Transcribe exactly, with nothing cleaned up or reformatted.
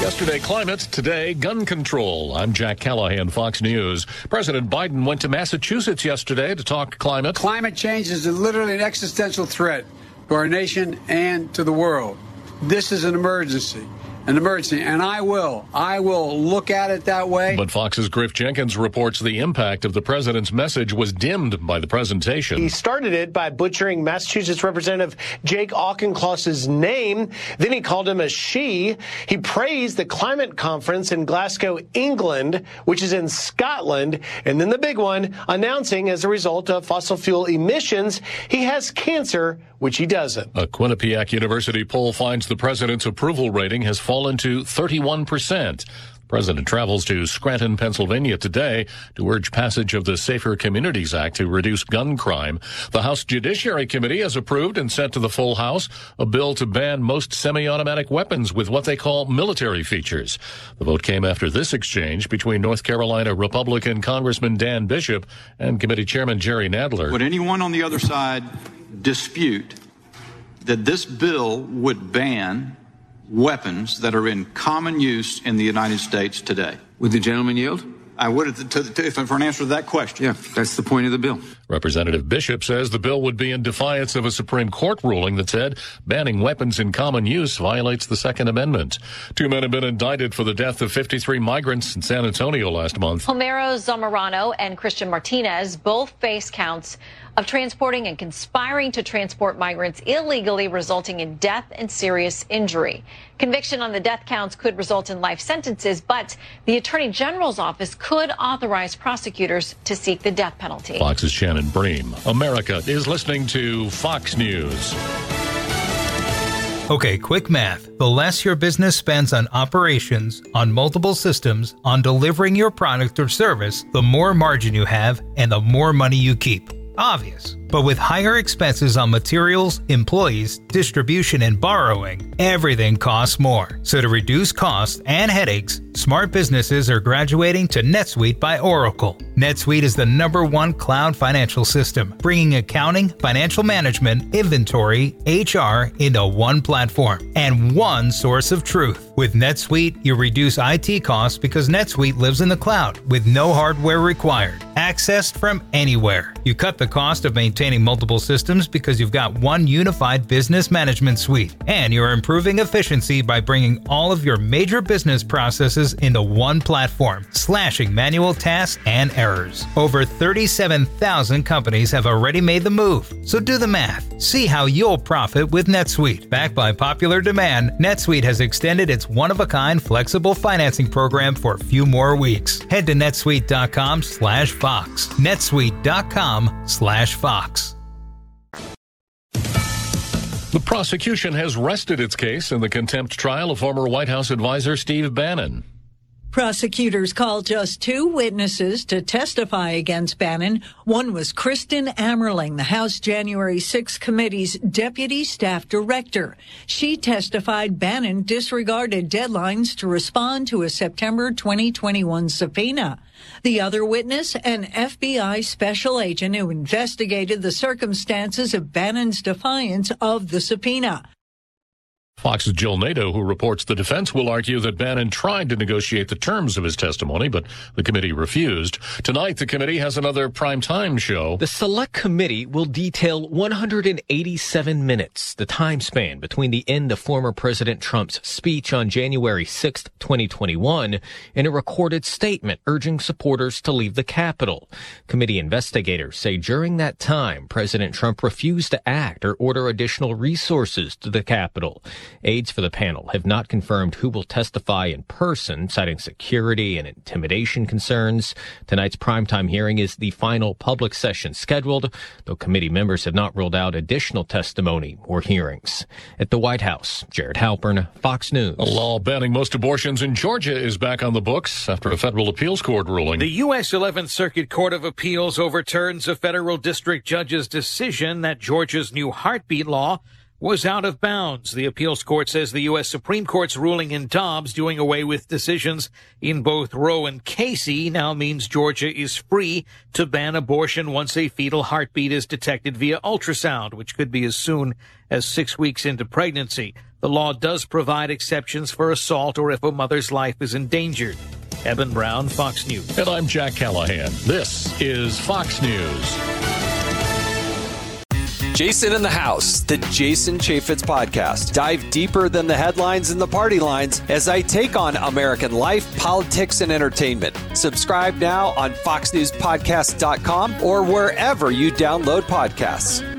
Yesterday, climate. Today, gun control. I'm Jack Callahan, Fox News. President Biden went to Massachusetts yesterday to talk climate. Climate change is literally an existential threat to our nation and to the world. This is an emergency. An emergency, and I will. I will look at it that way. But Fox's Griff Jenkins reports the impact of the president's message was dimmed by the presentation. He started it by butchering Massachusetts Representative Jake Auchincloss's name. Then he called him a she. He praised the climate conference in Glasgow, England, which is in Scotland. And then the big one, announcing as a result of fossil fuel emissions, he has cancer, which he doesn't. A Quinnipiac University poll finds the president's approval rating has fallen to thirty-one percent. The president travels to Scranton, Pennsylvania today to urge passage of the Safer Communities Act to reduce gun crime. The House Judiciary Committee has approved and sent to the full House a bill to ban most semi-automatic weapons with what they call military features. The vote came after this exchange between North Carolina Republican Congressman Dan Bishop and Committee Chairman Jerry Nadler. Would anyone on the other side dispute that this bill would ban weapons that are in common use in the United States today? Would the gentleman yield? I would, to, to, if for an answer to that question. Yeah, that's the point of the bill. Representative Bishop says the bill would be in defiance of a Supreme Court ruling that said banning weapons in common use violates the Second Amendment. Two men have been indicted for the death of fifty-three migrants in San Antonio last month. Homero Zamorano and Christian Martinez both face counts of transporting and conspiring to transport migrants illegally, resulting in death and serious injury. Conviction on the death counts could result in life sentences, but the Attorney General's office could authorize prosecutors to seek the death penalty. Fox's Shannon Bream. America is listening to Fox News. Okay, quick math. The less your business spends on operations, on multiple systems, on delivering your product or service, the more margin you have and the more money you keep. Obvious. But with higher expenses on materials, employees, distribution, and borrowing, everything costs more. So to reduce costs and headaches, smart businesses are graduating to NetSuite by Oracle. NetSuite is the number one cloud financial system, bringing accounting, financial management, inventory, H R into one platform and one source of truth. With NetSuite, you reduce I T costs because NetSuite lives in the cloud with no hardware required, accessed from anywhere. You cut the cost of maintaining multiple systems because you've got one unified business management suite, and you're improving efficiency by bringing all of your major business processes into one platform, slashing manual tasks and errors. Over thirty-seven thousand companies have already made the move, so do the math. See how you'll profit with NetSuite. Backed by popular demand, NetSuite has extended its one-of-a-kind flexible financing program for a few more weeks. Head to netsuite.com slash Fox. netsuite.com slash Fox. The prosecution has rested its case in the contempt trial of former White House advisor Steve Bannon. Prosecutors called just two witnesses to testify against Bannon. One was Kristen Ammerling, the House January sixth Committee's deputy staff director. She testified Bannon disregarded deadlines to respond to a September twenty twenty-one subpoena. The other witness, an F B I special agent who investigated the circumstances of Bannon's defiance of the subpoena. Fox's Jill Nato, who reports the defense will argue that Bannon tried to negotiate the terms of his testimony, but the committee refused. Tonight, the committee has another primetime show. The Select Committee will detail one hundred eighty-seven minutes, the time span between the end of former President Trump's speech on January sixth, twenty twenty-one, and a recorded statement urging supporters to leave the Capitol. Committee investigators say during that time, President Trump refused to act or order additional resources to the Capitol. Aides for the panel have not confirmed who will testify in person, citing security and intimidation concerns. Tonight's primetime hearing is the final public session scheduled, though committee members have not ruled out additional testimony or hearings. At the White House, Jared Halpern, Fox News. A law banning most abortions in Georgia is back on the books after a federal appeals court ruling. The U S eleventh Circuit Court of Appeals overturns a federal district judge's decision that Georgia's new heartbeat law was out of bounds. The appeals court says the U S Supreme Court's ruling in Dobbs doing away with decisions in both Roe and Casey now means Georgia is free to ban abortion once a fetal heartbeat is detected via ultrasound, which could be as soon as six weeks into pregnancy. The The law does provide exceptions for assault or if a mother's life is endangered. Evan Brown, Fox News. And I'm Jack Callahan. This is Fox News. Jason in the House, the Jason Chaffetz podcast. Dive deeper than the headlines and the party lines as I take on American life, politics, and entertainment. Subscribe now on fox news podcast dot com or wherever you download podcasts.